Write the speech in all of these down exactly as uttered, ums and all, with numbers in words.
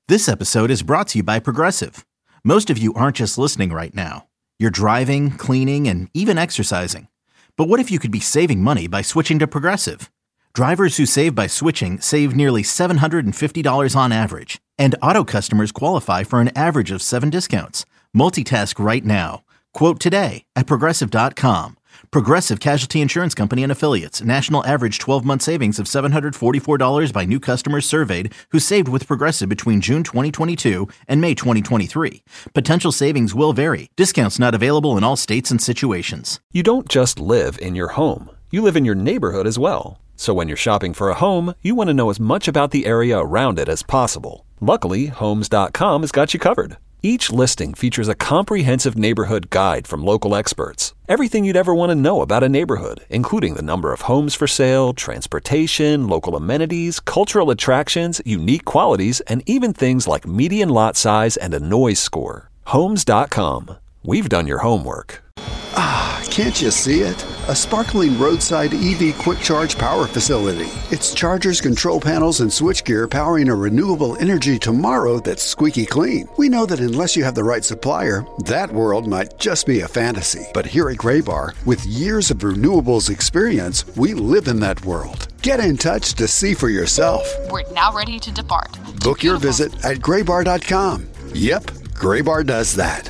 This episode is brought to you by Progressive. Most of you aren't just listening right now. You're driving, cleaning, and even exercising. But what if you could be saving money by switching to Progressive? Drivers who save by switching save nearly seven hundred fifty dollars on average. And auto customers qualify for an average of seven discounts. Multitask right now. Quote today at Progressive dot com. Progressive Casualty Insurance Company and Affiliates. National average twelve-month savings of seven hundred forty-four dollars by new customers surveyed who saved with Progressive between June twenty twenty-two and May twenty twenty-three. Potential savings will vary. Discounts not available in all states and situations. You don't just live in your home. You live in your neighborhood as well. So when you're shopping for a home, you want to know as much about the area around it as possible. Luckily, Homes dot com has got you covered. Each listing features a comprehensive neighborhood guide from local experts. Everything you'd ever want to know about a neighborhood, including the number of homes for sale, transportation, local amenities, cultural attractions, unique qualities, and even things like median lot size and a noise score. Homes dot com. We've done your homework. Ah, can't you see it? A sparkling roadside E V quick charge power facility. It's chargers, control panels, and switchgear powering a renewable energy tomorrow that's squeaky clean. We know that unless you have the right supplier, that world might just be a fantasy. But here at Graybar, with years of renewables experience, we live in that world. Get in touch to see for yourself. We're now ready to depart. Book your visit at graybar dot com. Yep, Graybar does that.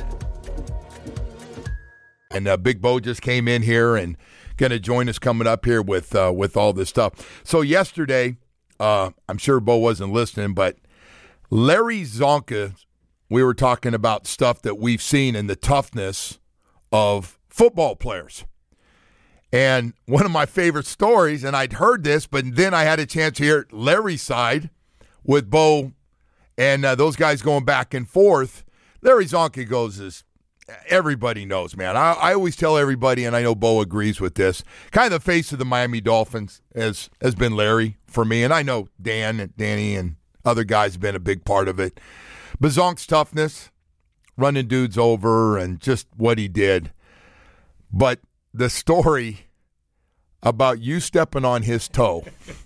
And uh, Big Bo just came in here and going to join us coming up here with uh, with all this stuff. So yesterday, uh, I'm sure Bo wasn't listening, but Larry Csonka, we were talking about stuff that we've seen in the toughness of football players. And one of my favorite stories, and I'd heard this, but then I had a chance to hear Larry's side with Bo and uh, those guys going back and forth. Larry Csonka goes as everybody knows, man. I, I always tell everybody, and I know Bo agrees with this, kind of the face of the Miami Dolphins has, has been Larry for me, and I know Dan and Danny and other guys have been a big part of it. But Zonk's toughness, running dudes over, and just what he did. But the story about you stepping on his toe,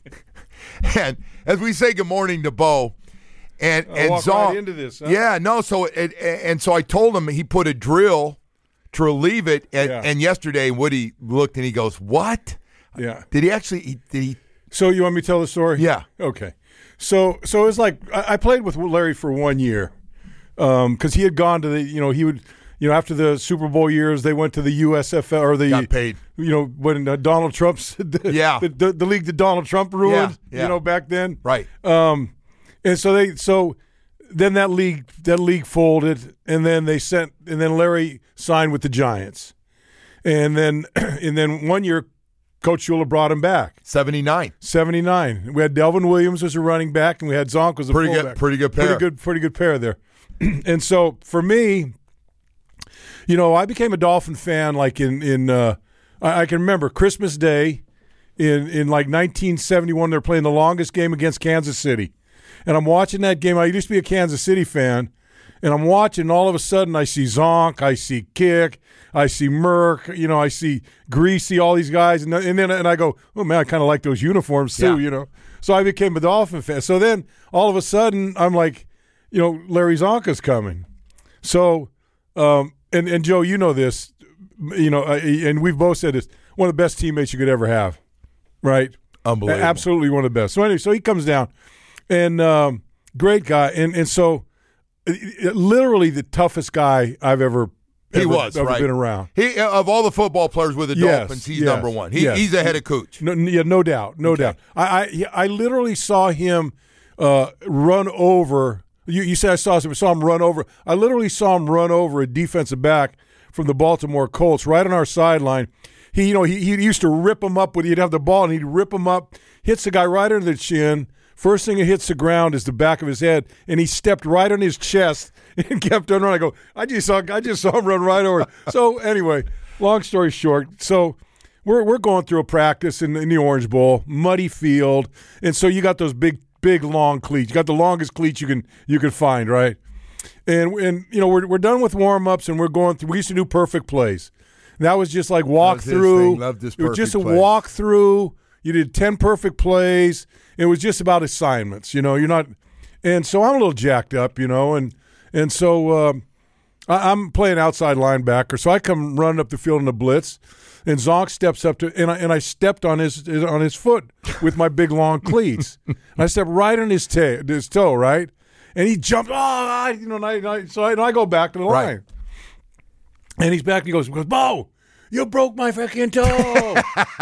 and as we say good morning to Bo, And I'll and walk Zonk, right into this, huh? yeah, no. So it, and so I told him he put a drill to relieve it. And, Yeah. and yesterday, Woody looked and he goes, "What? Yeah. Did he actually? He, did he? So you want me to tell the story? Yeah. Okay. So so it was like I, I played with Larry for one year because um, he had gone to the you know he would you know after the Super Bowl years they went to the U S F L or the Got paid. You know when uh, Donald Trump's the, Yeah. the, the, the league that Donald Trump ruined Yeah, yeah. you know back then Right. um and so they so. Then that league that league folded, and then they sent, and then Larry signed with the Giants, and then and then one year, Coach Shula brought him back. seventy-nine. seventy-nine. We had Delvin Williams as a running back, and we had Zonk as a Pretty fullback. good. Pretty good pair. Pretty good. Pretty good pair there. And so for me, you know, I became a Dolphin fan like in in uh, I, I can remember Christmas Day in in like nineteen seventy-one. They're playing the longest game against Kansas City. And I'm watching that game. I used to be a Kansas City fan, and I'm watching. All of a sudden, I see Zonk, I see Kick, I see Merck, you know, I see Greasy, all these guys, and, and then and I go, oh man, I kind of like those uniforms too, Yeah. you know. So I became a Dolphin fan. So then, all of a sudden, I'm like, you know, Larry Csonka's coming. So, um, and and Joe, you know this, you know, uh, and we've both said this. One of the best teammates you could ever have, right? Unbelievable. Absolutely one of the best. So anyway, so he comes down. And um, great guy, and and so uh, literally the toughest guy I've ever He ever, was ever right. been around. He of all the football players with the Yes, Dolphins, he's yes, number one. He, yes. He's the head of coach. No, yeah, no doubt, no Okay. doubt. I I, he- I literally saw him uh, run over. You, you said I saw him, saw him run over. I literally saw him run over a defensive back from the Baltimore Colts right on our sideline. He, you know, he, he used to rip him up when he'd have the ball, and he'd rip him up, hits the guy right under the chin. First thing that hits the ground is the back of his head, and he stepped right on his chest and kept on running. I go, I just saw, I just saw him run right over. So anyway, long story short, so we're we're going through a practice in, in the Orange Bowl, muddy field, and so you got those big, big, long cleats. You got the longest cleats you can you can find, right? And and you know we're we're done with warm ups, and we're going through. We used to do perfect plays. And that was just like walk That was his through. thing. Loved his it was just a perfect plays. walk through. You did ten perfect plays. It was just about assignments. You know, you're not. And so I'm a little jacked up, you know, and and so um, I, I'm playing outside linebacker. So I come running up the field in the blitz, and Zonk steps up to, and I, and I stepped on his on his foot with my big long cleats. And I stepped right on his, ta- his toe, right? And he jumped, oh, I, you know, and I, I, so I, and I go back to the line. Right. And he's back and he goes, he goes, Bo, you broke my freaking toe.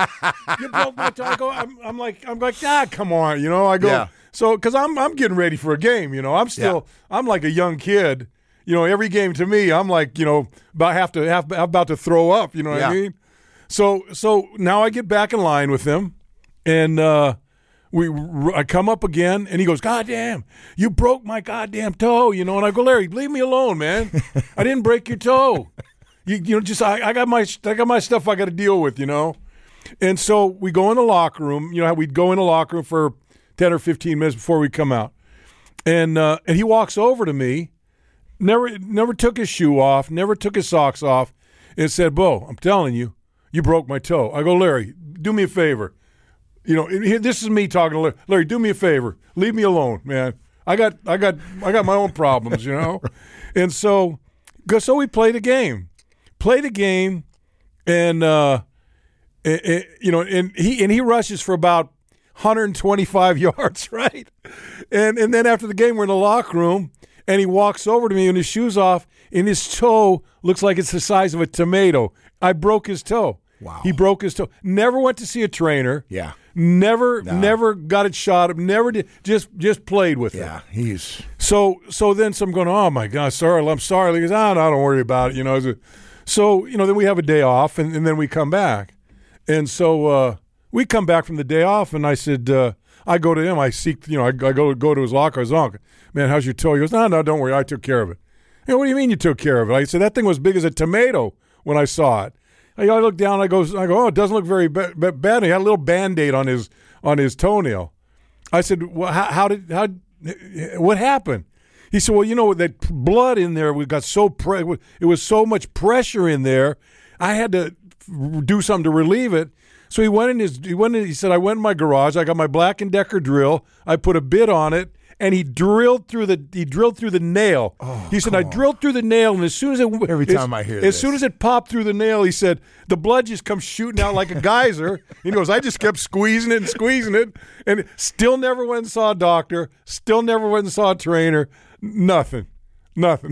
You broke my toe. I go, I'm, I'm like, I'm like, ah, come on, you know. I go, Yeah. so because I'm, I'm getting ready for a game, you know. I'm still, yeah. I'm like a young kid, you know. Every game to me, I'm like, you know, about have to have about to throw up, you know what yeah. I mean? So, so now I get back in line with him, and uh, we, I come up again, and he goes, God damn, you broke my goddamn toe, you know. And I go, Larry, leave me alone, man. I didn't break your toe. You, you know, just I, I got my I got my stuff I got to deal with, you know. And so we go in the locker room. You know how we'd go in the locker room for ten or fifteen minutes before we come out, and uh, and he walks over to me, never never took his shoe off, never took his socks off, and said, Bo, I'm telling you, you broke my toe. I go, Larry, do me a favor. You know, this is me talking to Larry. Larry, do me a favor. Leave me alone, man. I got I got I got my own problems, you know. And so, so we played a game. Played a game, and uh, it, it, you know, and he and he rushes for about one hundred twenty-five yards, right? And and then after the game, we're in the locker room, and he walks over to me with his shoes off, and his toe looks like it's the size of a tomato. I broke his toe. Wow. He broke his toe. Never went to see a trainer. Yeah. Never, no. never got it shot. Never did. Just, just played with it. Yeah, he's so. So then, some going, oh my God, sorry, I'm sorry. He goes, ah, no, don't worry about it. You know. So, you know, then we have a day off, and, and then we come back. And so uh, we come back from the day off, and I said, uh, I go to him, I seek, you know, I, I go go to his locker. I was like, man, how's your toe? He goes, no, no, don't worry, I took care of it. You know, what do you mean you took care of it? I said, that thing was big as a tomato when I saw it. I, I look down, I go, I go, oh, it doesn't look very ba- ba- bad. He had a little Band-Aid on his on his toenail. I said, well, how, how did, how, what happened? He said, well, you know, that blood in there, we got so pre- it was so much pressure in there, I had to do something to relieve it. So he went in his, he went in, he said, I went in my garage, I got my Black and Decker drill, I put a bit on it, and he drilled through the, he drilled through the nail. Oh, he said, I drilled through the nail, and as soon as it, every time I hear as this. soon as it popped through the nail, he said, the blood just comes shooting out like a geyser. He goes, I just kept squeezing it and squeezing it, and still never went and saw a doctor, still never went and saw a trainer. Nothing. Nothing.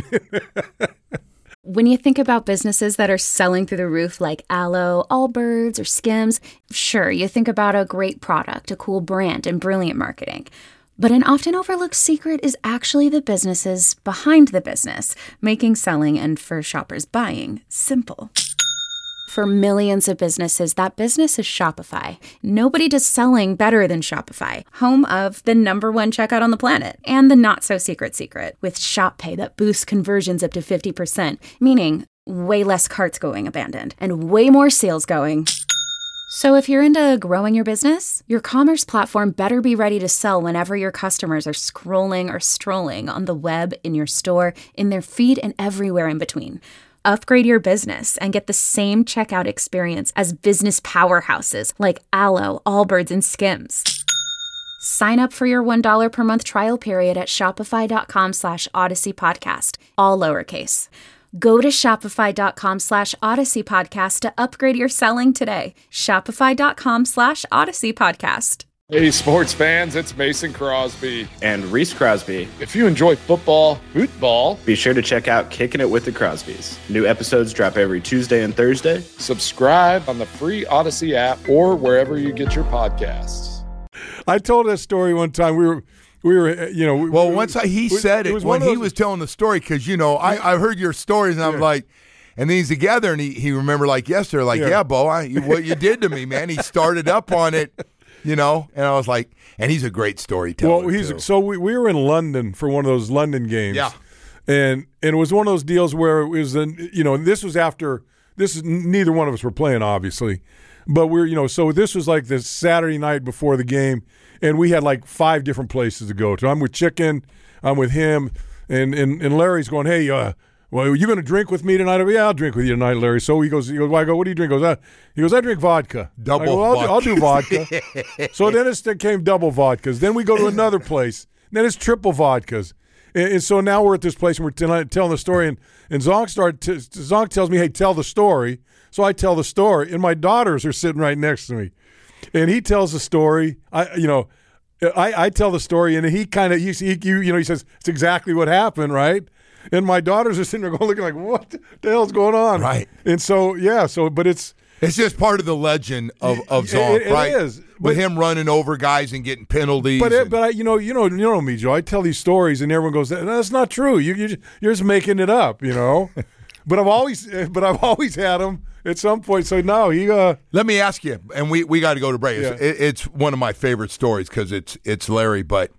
When you think about businesses that are selling through the roof like Aloe, Allbirds, or Skims, sure, you think about a great product, a cool brand, and brilliant marketing. But an often overlooked secret is actually the businesses behind the business, making selling and for shoppers buying simple. For millions of businesses, that business is Shopify. Nobody does selling better than Shopify, home of the number one checkout on the planet, and the not-so-secret secret, with Shop Pay that boosts conversions up to fifty percent, meaning way less carts going abandoned, and way more sales going. So if you're into growing your business, your commerce platform better be ready to sell whenever your customers are scrolling or strolling on the web, in your store, in their feed, and everywhere in between. Upgrade your business and get the same checkout experience as business powerhouses like Aloe, Allbirds, and Skims. Sign up for your one dollar per month trial period at shopify.com slash Odyssey Podcast, all lowercase. Go to shopify.com slash Odyssey Podcast to upgrade your selling today. Shopify.com slash Odyssey Podcast. Hey, sports fans, it's Mason Crosby. And Reese Crosby. If you enjoy football, football, be sure to check out Kicking It with the Crosbys. New episodes drop every Tuesday and Thursday. Subscribe on the free Odyssey app or wherever you get your podcasts. I told that story one time. We were, we were, you know. We, well, we, once I, he we, said it, it was when he those, was telling the story, because, you know, I, I heard your stories, and I'm yeah. like, and then he's together, and he, he remembered like yesterday, like, yeah, yeah Bo, I, you, what you did to me, man. He started up on it. You know, and I was like, and he's a great storyteller. Well, he's too. so we, we were in London for one of those London games. Yeah, and and it was one of those deals where it was, an, you know, this was after this is neither one of us were playing, obviously, but we're you know, so this was like the Saturday night before the game, and we had like five different places to go to. I'm with Chicken, I'm with him, and and, and Larry's going, hey, uh, well, are you going to drink with me tonight? I go, yeah, I'll drink with you tonight, Larry. So he goes, he goes, well, I go, what do you drink? He goes, uh, he goes, I drink vodka. Double I go, well, vodka. I'll, do, I'll do vodka. So then it came double vodkas. Then we go to another place, then it's triple vodkas. And, and so now we're at this place and we're t- telling the story, and, and Zonk, start t- Zonk tells me, hey, tell the story. So I tell the story, and my daughters are sitting right next to me. And he tells the story. I, you know, I, I tell the story, and he kind of, he, he, you know, he says, it's exactly what happened, right? And my daughters are sitting there going, looking like, what the hell's going on? Right. And so, yeah, so, but it's, It's just part of the legend of, of Zonk, it, it right? is. With But- him running over guys and getting penalties. But it, and- but I, you know you know you know me, Joe. I tell these stories and everyone goes, "That's not true. You you you're just making it up," you know. but I've always but I've always had him at some point. So no, he. Uh, Let me ask you, and we, we got to go to break. It's, Yeah. it, it's one of my favorite stories because it's it's Larry. But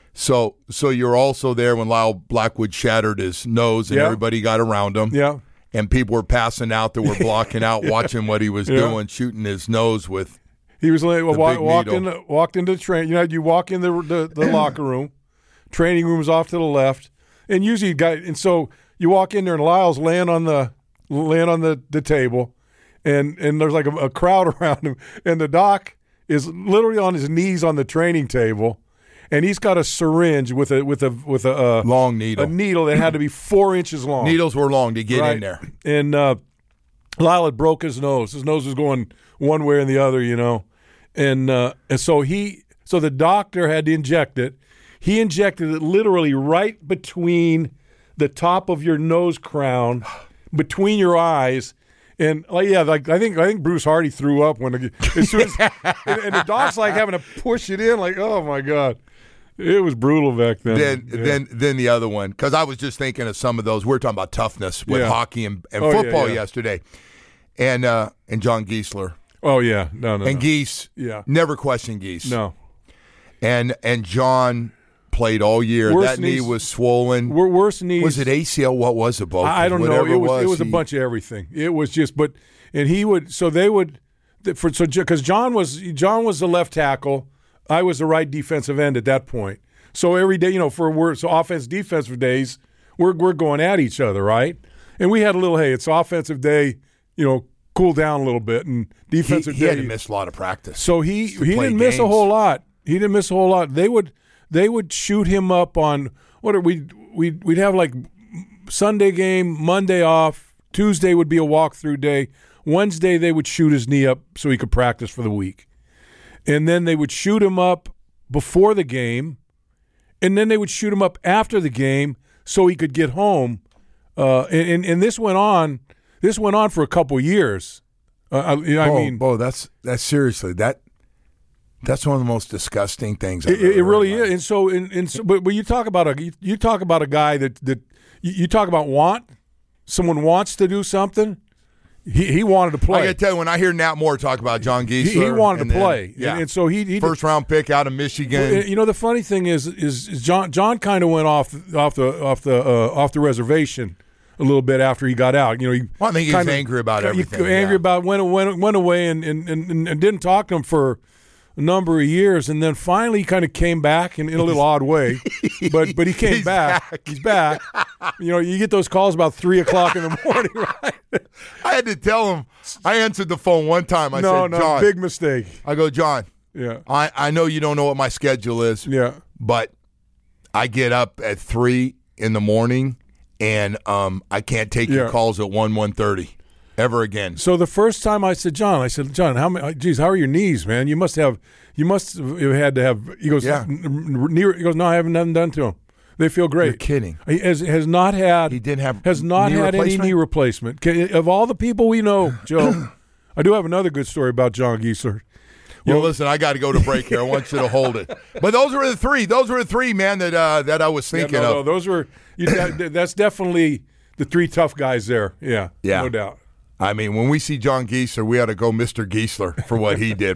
so so you're also there when Lyle Blackwood shattered his nose and Yeah. everybody got around him. yeah. And people were passing out that were blocking out, watching what he was Yeah. doing, shooting his nose with. He was like, well, The wa- big walked needle. in, walked into the train. You know, you walk in the the, the locker room, training room's off to the left, and usually you got. And so you walk in there, and Lyle's laying on the laying on the, the table, and and there's like a, a crowd around him, and the doc is literally on his knees on the training table, and he's got a syringe with a with a with a uh, Long needle. a needle that had to be four inches long. Needles were long to get Right. in there. And uh, Lyle had broke his nose. His nose was going one way and the other, you know. And uh, and so he, so the doctor had to inject it. He injected it literally right between the top of your nose crown, between your eyes. And like yeah, like I think I think Bruce Hardy threw up when the, as soon as and, and the doc's like having to push it in, like oh my god, it was brutal back then. Then, Yeah. then, then the other one, because I was just thinking of some of those. We are talking about toughness with Yeah. hockey and, and Oh, yeah, football yeah. yesterday, and uh, and John Giesler oh yeah, no no and no. Geese. Yeah. Never questioned Geese. no. and and John played all year. Worst that knee knees- was swollen. We're worse knees. Was it A C L? What was it, both? I I don't know. Whatever It was it was a he- bunch of everything. It was just, but and he would. So they would, for so because John was John was the left tackle. I was the right defensive end at that point. So every day, you know, for we're so offense defensive days, we're we're going at each other, right? And we had a little, hey, it's offensive day, you know, cool down a little bit, and He, defensive he day. had to miss a lot of practice. So he he play didn't miss a games. whole lot. He didn't miss a whole lot. They would they would shoot him up on what are we we we'd have like Sunday game, Monday off, Tuesday would be a walkthrough day. Wednesday they would shoot his knee up so he could practice for the week. And then they would shoot him up before the game, and then they would shoot him up after the game so he could get home. Uh, and, and and this went on this went on for a couple years. Uh, I, I Bo, mean, Bo, that's that's seriously that. That's one of the most disgusting things. I've It, it ever really heard in my is, and so, and, and so, but, but you talk about a you, you talk about a guy that that you, you talk about want someone wants to do something. He he wanted to I play. got to tell you, when I hear Nat Moore talk about John Giesler, he, he wanted and to then- play, yeah, and, and so he, he first round pick out of Michigan. Well, you know, the funny thing is, is, is John John kind of went off off the off the uh, off the reservation a little bit after he got out. You know, he Well, I think he was kinda- angry about he- everything, Angry yeah. about went went went away and and, and and didn't talk to him for a number of years, and then finally he kind of came back in, in a little odd way, but but he came He's back. back. He's back. You know, you get those calls about three o'clock in the morning, right? I had to tell him. I answered the phone one time. I no, said, no, John. big mistake. I go, John. Yeah, I, I know you don't know what my schedule is. yeah. But I get up at three in the morning, and um, I can't take your Yeah. calls at one one thirty ever again. So the first time I said, John, I said, John, how many? Geez, how are your knees, man? You must have, you must have had to have. He goes, Yeah. "N- n- knee- He goes, no, I haven't nothing done to him. They feel great. You're kidding. He has, has not had. He didn't have has not knee had any replacement? knee replacement. Can- Of all the people we know, Joe, I do have another good story about John Giesler. Well, listen, I got to go to break here. I want you to hold it. But those were the three. Those were the three, man, that uh, that I was Yeah, thinking no, no, of. those were. You, that, that's definitely the three tough guys there. Yeah, Yeah. no doubt. I mean, when we see John Giesler, we ought to go Mister Giesler for what he did.